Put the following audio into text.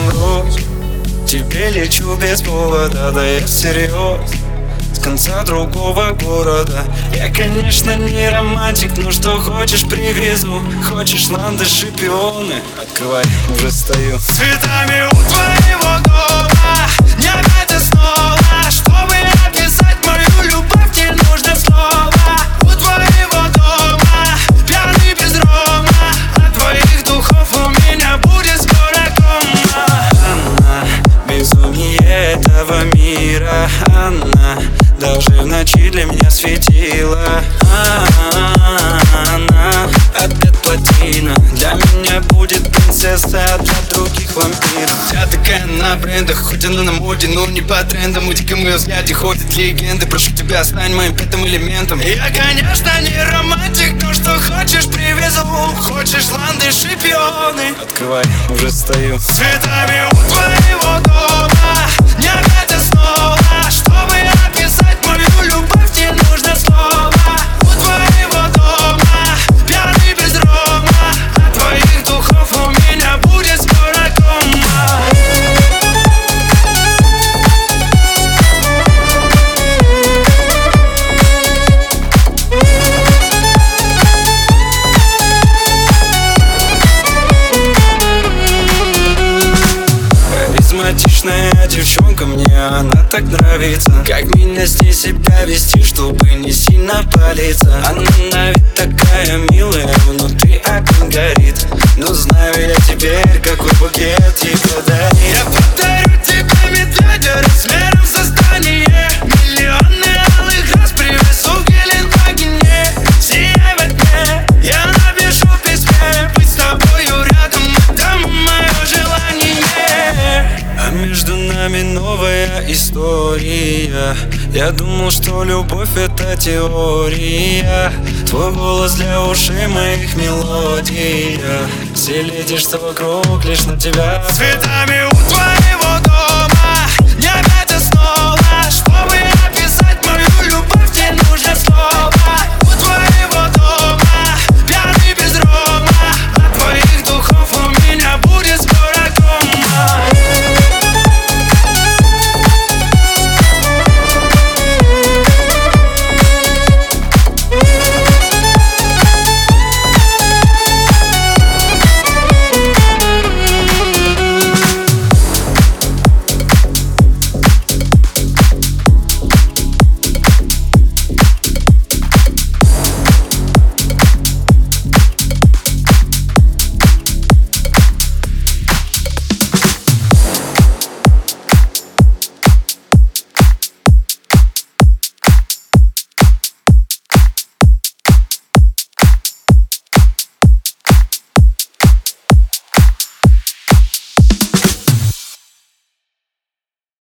врозь. Тебе лечу без повода, да я всерьез. С конца другого города. Я, конечно, не романтик, но что хочешь привезу. Хочешь ландыши, пионы? Открывай, уже стою. Цветами у твоего дома не опять и снова. Чтобы описать мою любовь, тебе нужно слово. У твоего дома пьяный без рома. От твоих духов у меня будет скоро кома. Она, безумие этого мира. Она даже в ночи для меня светила. Она опять плотина. Для меня будет принцесса, а для других вампир. Вся такая на брендах, хоть она на моде, но не по трендам. У диком ее взгляде ходят легенды. Прошу тебя, стань моим пятым элементом. Я, конечно, не романтик, но что хочешь привезу. Хочешь ландыши, пионы? Открывай, уже стою. Цветами у твоего дома не опять и снова. Чтобы описать мою любовь, тебе нужно слово. У твоего дома пьяный без рома. От твоих духов у меня будет скоро кома. Харизматичная девчонка, мне она так нравится. Как меня с ней себя вести, чтобы не сильно палиться. Она на вид такая милая, внутри огонь горит. Но знаю я теперь, какой букет ей подарить. Я подарю тебе медведя размером со здание. Миллионы алых глаз привезу в Геленвагене. Сияй во тьме, я напишу в письме. Быть с тобою рядом, это мое желание. А между нами новая история. Я думал, что любовь это теория. Твой голос для ушей моих мелодия. Все леди, что вокруг, лишь на тебя. Цветами